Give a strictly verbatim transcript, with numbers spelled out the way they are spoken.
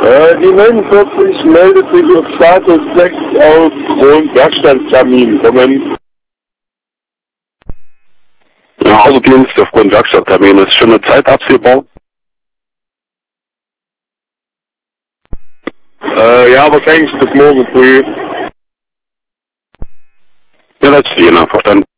Äh, die neunundvierzig meldet sich auf Status sechs aufgrund Werkstatttermin. Kommen. Ja, Außendienst aufgrund Werkstatttermin. Ist schon eine Zeit absehbar? Äh, ja, wahrscheinlich bis morgen früh. Ja, das ist je nach Verstand.